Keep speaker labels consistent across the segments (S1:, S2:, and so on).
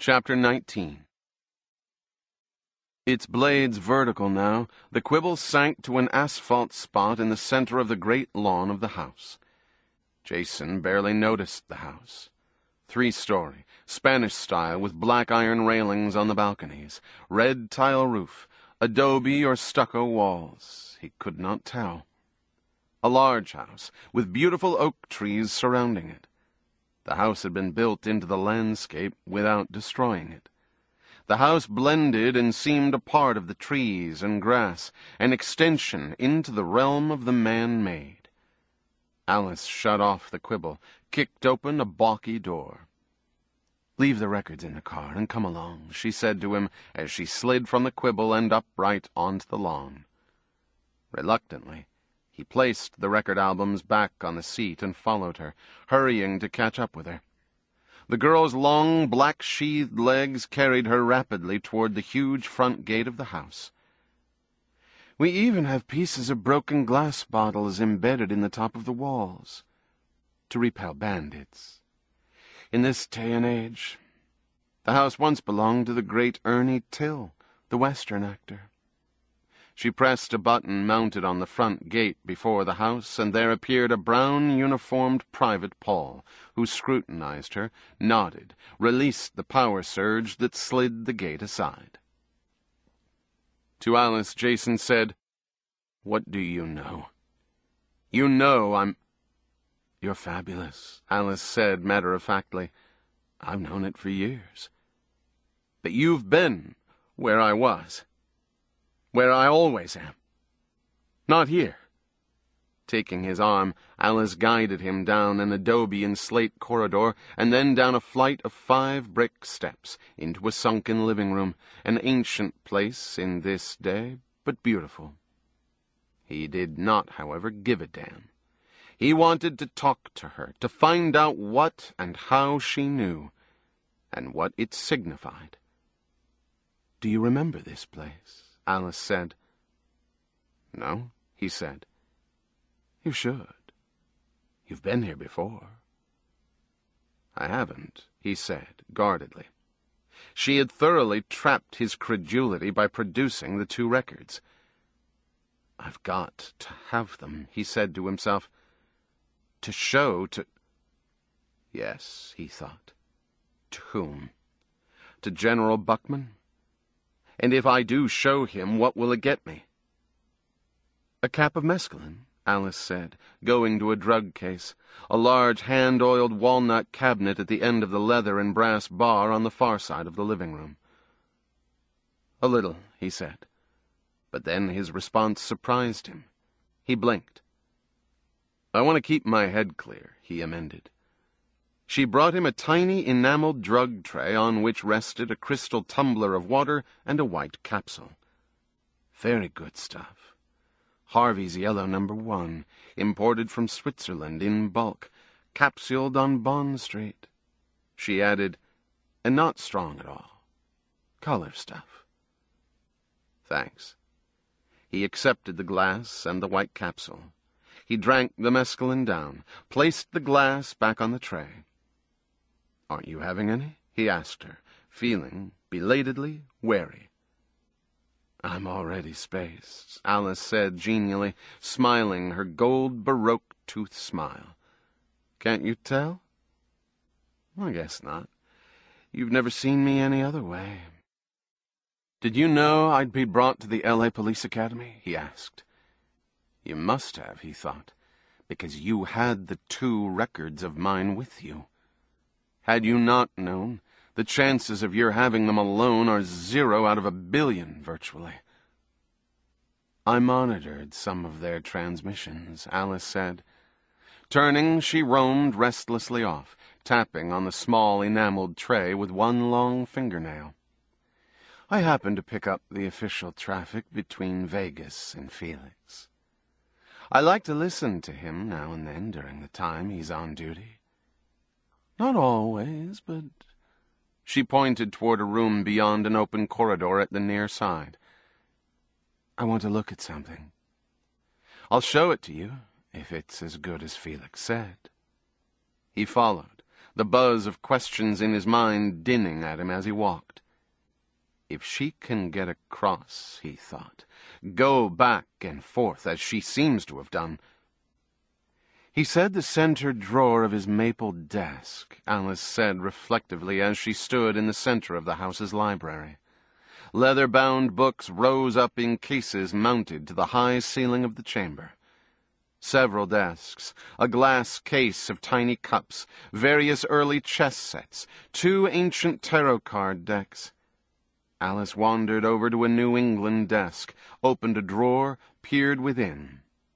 S1: Chapter 19. Its blades vertical now, the quibble sank to an asphalt spot in the center of the great lawn of the house. Jason barely noticed the house. 3-story, Spanish style with black iron railings on the balconies, red tile roof, adobe or stucco walls. He could not tell. A large house with beautiful oak trees surrounding it. The house had been built into the landscape without destroying it. The house blended and seemed a part of the trees and grass, an extension into the realm of the man-made. Alice shut off the quibble, kicked open a balky door. "Leave the records in the car and come along," she said to him as she slid from the quibble and upright onto the lawn. Reluctantly, he placed the record albums back on the seat and followed her, hurrying to catch up with her. The girl's long, black-sheathed legs carried her rapidly toward the huge front gate of the house. "We even have pieces of broken glass bottles embedded in the top of the walls, to repel bandits. In this day and age, the house once belonged to the great Ernie Till, the Western actor." She pressed a button mounted on the front gate before the house, and there appeared a brown-uniformed Private Paul, who scrutinized her, nodded, released the power surge that slid the gate aside. To Alice, Jason said, "What do you know?" "You know I'm—" "You're fabulous," Alice said matter-of-factly. "I've known it for years." "But you've been where I was. Where I always am. Not here." Taking his arm, Alice guided him down an adobe and slate corridor, and then down a flight of 5 brick steps, into a sunken living room, an ancient place in this day, but beautiful. He did not, however, give a damn. He wanted to talk to her, to find out what and how she knew, and what it signified. "Do you remember this place?" Alice said. "No," he said. "You should. You've been here before." "I haven't," he said, guardedly. She had thoroughly trapped his credulity by producing the 2 records. "I've got to have them," he said to himself. "To show to—" Yes, he thought. To whom? To General Buckman? And if I do show him, what will it get me? "A cap of mescaline," Alice said, going to a drug case, a large hand-oiled walnut cabinet at the end of the leather and brass bar on the far side of the living room. "A little," he said. But then his response surprised him. He blinked. "I want to keep my head clear," he amended. She brought him a tiny enameled drug tray on which rested a crystal tumbler of water and a white capsule. Very good stuff. Harvey's Yellow No. 1, imported from Switzerland in bulk, capsuled on Bond Street. She added, "And not strong at all. Color stuff." "Thanks." He accepted the glass and the white capsule. He drank the mescaline down, placed the glass back on the tray. "Aren't you having any?" he asked her, feeling, belatedly, wary. "I'm already spaced," Alice said genially, smiling her gold Baroque tooth smile. "Can't you tell?" "I guess not. You've never seen me any other way." "Did you know I'd be brought to the L.A. Police Academy?" he asked. You must have, he thought, because you had the 2 records of mine with you. Had you not known, the chances of your having them alone are 0 out of 1 billion, virtually. "I monitored some of their transmissions," Alice said. Turning, she roamed restlessly off, tapping on the small enameled tray with one long fingernail. "I happened to pick up the official traffic between Vegas and Felix. I like to listen to him now and then during the time he's on duty. Not always, but—" She pointed toward a room beyond an open corridor at the near side. "I want to look at something. I'll show it to you, if it's as good as Felix said." He followed, the buzz of questions in his mind dinning at him as he walked. If she can get across, he thought, go back and forth as she seems to have done. He said the center drawer of his maple desk, Alice said reflectively as she stood in the center of the house's library. Leather-bound books rose up in cases mounted to the high ceiling of the chamber. Several desks, a glass case of tiny cups, various early chess sets, 2 ancient tarot card decks. Alice wandered over to a New England desk, opened a drawer, peered within.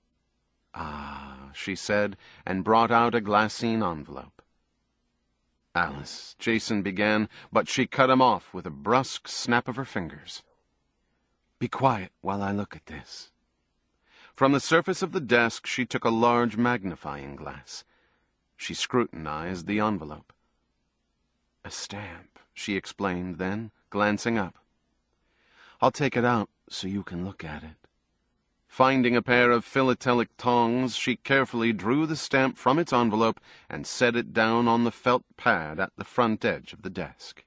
S1: "Ah," she said, and brought out a glassine envelope. "Alice," Jason began, but she cut him off with a brusque snap of her fingers. "Be quiet while I look at this." From the surface of the desk she took a large magnifying glass. She scrutinized the envelope. "A stamp," she explained then, glancing up. "I'll take it out so you can look at it." Finding a pair of philatelic tongs, she carefully drew the stamp from its envelope and set it down on the felt pad at the front edge of the desk.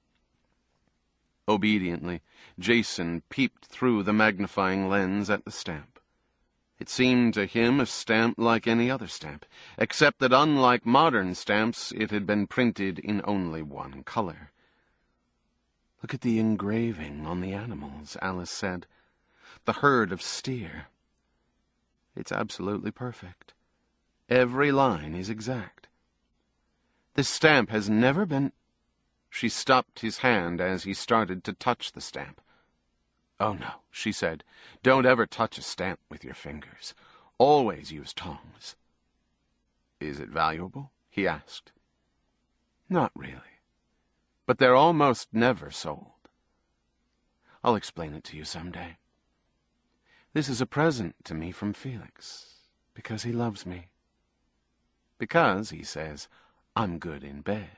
S1: Obediently, Jason peeped through the magnifying lens at the stamp. It seemed to him a stamp like any other stamp, except that unlike modern stamps, it had been printed in only one color. "Look at the engraving on the animals," Alice said. "The herd of steer. It's absolutely perfect. Every line is exact. This stamp has never been—" She stopped his hand as he started to touch the stamp. "Oh, no," she said. "Don't ever touch a stamp with your fingers. Always use tongs." "Is it valuable?" he asked. "Not really. But they're almost never sold. I'll explain it to you someday. This is a present to me from Felix, because he loves me. Because, he says, I'm good in bed."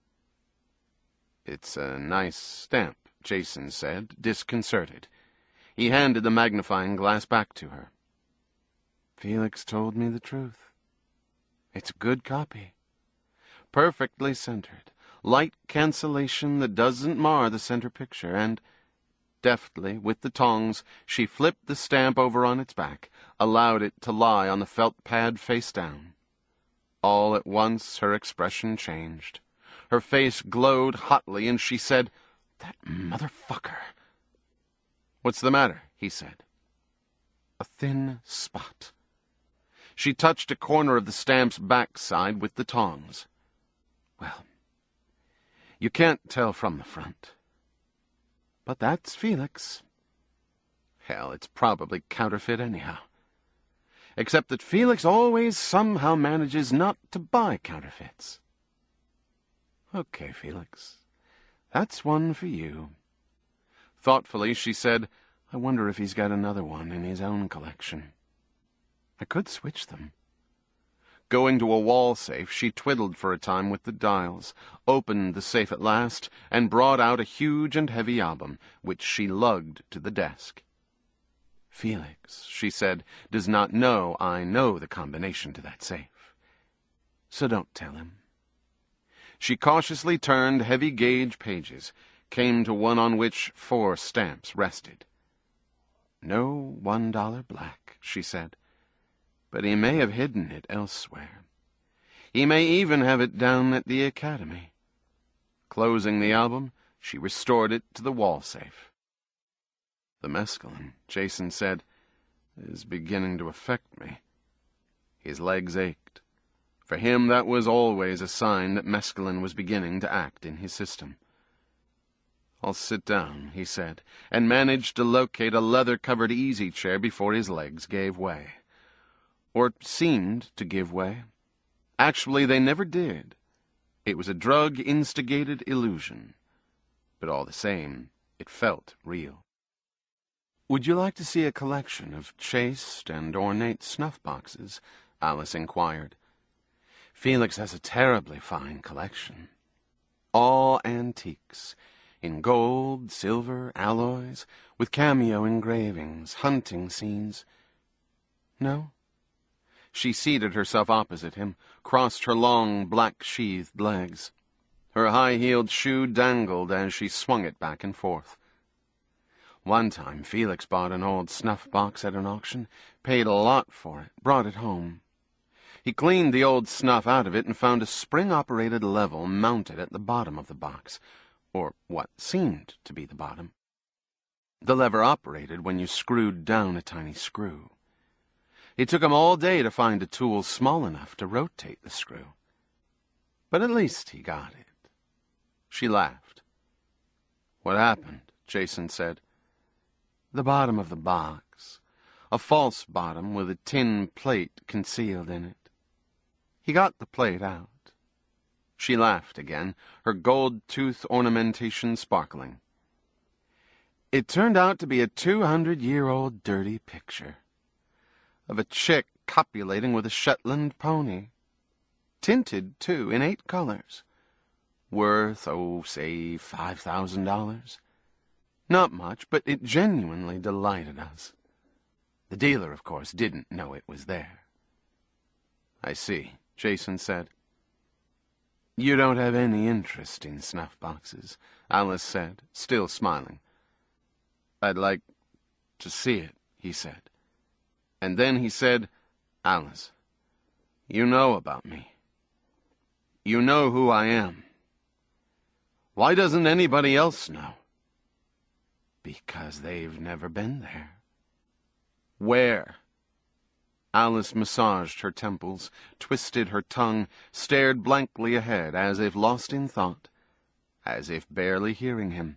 S1: "It's a nice stamp," Jason said, disconcerted. He handed the magnifying glass back to her. "Felix told me the truth. It's a good copy. Perfectly centered. Light cancellation that doesn't mar the center picture, and..." Deftly, with the tongs, she flipped the stamp over on its back, allowed it to lie on the felt pad face down. All at once her expression changed. Her face glowed hotly, and she said, "That motherfucker." "What's the matter?" he said. "A thin spot." She touched a corner of the stamp's backside with the tongs. "Well, you can't tell from the front. But that's Felix. Hell, it's probably counterfeit anyhow. Except that Felix always somehow manages not to buy counterfeits. Okay, Felix, that's one for you." Thoughtfully, she said, "I wonder if he's got another one in his own collection. I could switch them." Going to a wall safe, she twiddled for a time with the dials, opened the safe at last, and brought out a huge and heavy album, which she lugged to the desk. "Felix," she said, "does not know I know the combination to that safe. So don't tell him." She cautiously turned heavy-gauge pages, came to one on which 4 stamps rested. "No $1 black," she said. "But he may have hidden it elsewhere. He may even have it down at the academy." Closing the album, she restored it to the wall safe. "The mescaline," Jason said, "is beginning to affect me." His legs ached. For him, that was always a sign that mescaline was beginning to act in his system. "I'll sit down," he said, and managed to locate a leather-covered easy chair before his legs gave way. Or seemed to give way. Actually, they never did. It was a drug-instigated illusion. But all the same, it felt real. "Would you like to see a collection of chaste and ornate snuff boxes?" Alice inquired. "Felix has a terribly fine collection. All antiques, in gold, silver, alloys, with cameo engravings, hunting scenes." "No?" She seated herself opposite him, crossed her long, black-sheathed legs. Her high-heeled shoe dangled as she swung it back and forth. One time Felix bought an old snuff box at an auction, paid a lot for it, brought it home. He cleaned the old snuff out of it and found a spring-operated level mounted at the bottom of the box, or what seemed to be the bottom. The lever operated when you screwed down a tiny screw. It took him all day to find a tool small enough to rotate the screw. But at least he got it. She laughed. "What happened?" Jason said. "The bottom of the box. A false bottom with a tin plate concealed in it. He got the plate out." She laughed again, her gold tooth ornamentation sparkling. "It turned out to be a 200-year-old dirty picture of a chick copulating with a Shetland pony. Tinted, too, in 8 colors. Worth, say, $5,000. Not much, but it genuinely delighted us. The dealer, of course, didn't know it was there." "I see," Jason said. "You don't have any interest in snuff boxes," Alice said, still smiling. "I'd like to see it," he said. And then he said, "Alice, you know about me. You know who I am. Why doesn't anybody else know?" "Because they've never been there." "Where?" Alice massaged her temples, twisted her tongue, stared blankly ahead as if lost in thought, as if barely hearing him.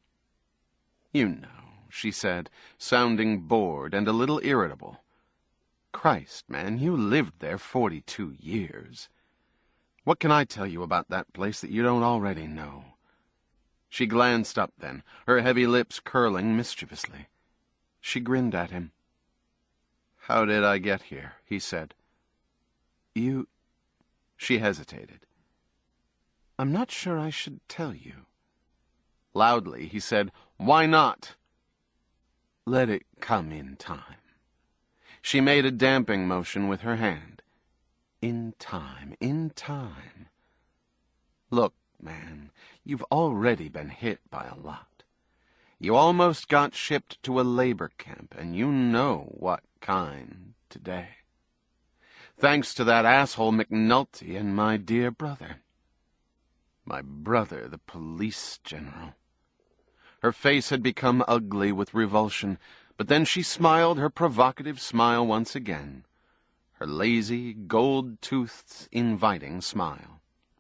S1: "You know," she said, sounding bored and a little irritable. "Christ, man, you lived there 42 years. What can I tell you about that place that you don't already know?" She glanced up then, her heavy lips curling mischievously. She grinned at him. "How did I get here?" he said. "You—" She hesitated. "I'm not sure I should tell you." Loudly, he said, "Why not?" "Let it come in time." She made a damping motion with her hand. In time, in time. "Look, man, you've already been hit by a lot. You almost got shipped to a labor camp, and you know what kind today. Thanks to that asshole McNulty and my dear brother. My brother, the police general." Her face had become ugly with revulsion, but then she smiled her provocative smile once again, her lazy, gold-toothed, inviting smile.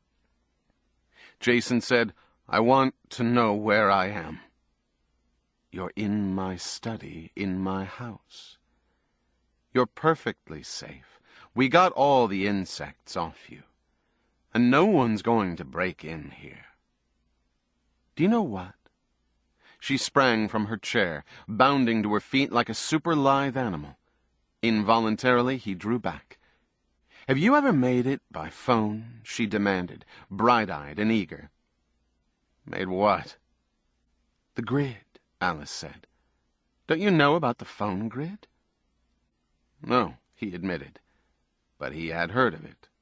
S1: Jason said, "I want to know where I am." "You're in my study, in my house. You're perfectly safe. We got all the insects off you, and no one's going to break in here. Do you know what?" She sprang from her chair, bounding to her feet like a super-lithe animal. Involuntarily, he drew back. "Have you ever made it by phone?" she demanded, bright-eyed and eager. "Made what?" "The grid," Alice said. "Don't you know about the phone grid?" No, he admitted, but he had heard of it.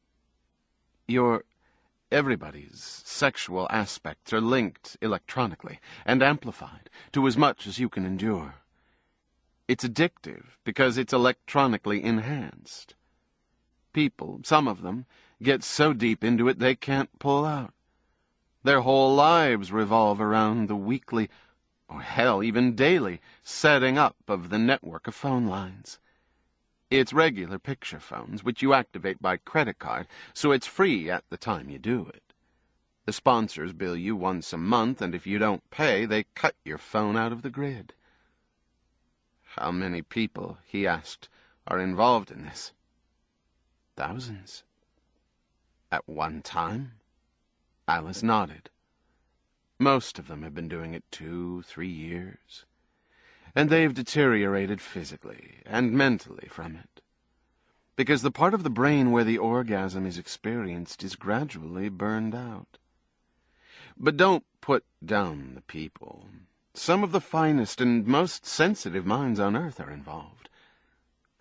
S1: Everybody's sexual aspects are linked electronically and amplified to as much as you can endure. It's addictive because it's electronically enhanced. People, some of them, get so deep into it they can't pull out. Their whole lives revolve around the weekly, or hell, even daily, setting up of the network of phone lines. It's regular picture phones, which you activate by credit card, so it's free at the time you do it. The sponsors bill you once a month, and if you don't pay, they cut your phone out of the grid. "How many people," he asked, "are involved in this?" "Thousands." "At one time?" Alice nodded. "Most of them have been doing it 2-3 years. And they've deteriorated physically and mentally from it. Because the part of the brain where the orgasm is experienced is gradually burned out. But don't put down the people. Some of the finest and most sensitive minds on earth are involved.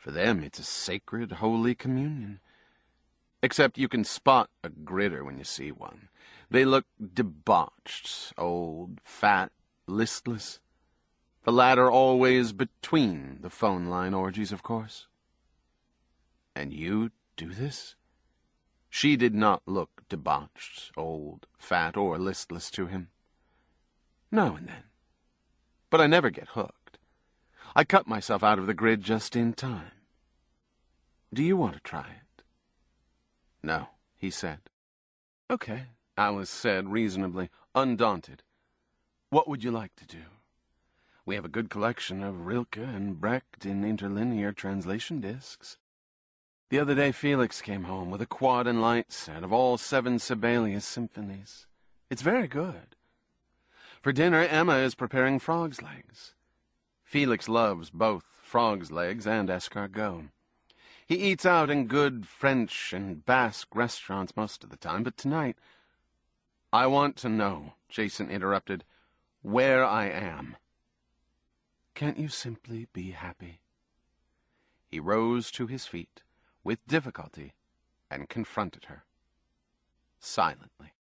S1: For them, it's a sacred, holy communion. Except you can spot a gridder when you see one. They look debauched, old, fat, listless. The latter always between the phone line orgies, of course. And you do this? She did not look debauched, old, fat, or listless to him. Now and then. But I never get hooked. I cut myself out of the grid just in time. Do you want to try it? No, he said. Okay, Alice said reasonably, undaunted. What would you like to do? We have a good collection of Rilke and Brecht in interlinear translation discs. The other day Felix came home with a quad and light set of all 7 Sibelius symphonies. It's very good. For dinner, Emma is preparing frog's legs. Felix loves both frog's legs and escargot. He eats out in good French and Basque restaurants most of the time, but tonight... I want to know, Jason interrupted, where I am. Can't you simply be happy? He rose to his feet with difficulty and confronted her silently.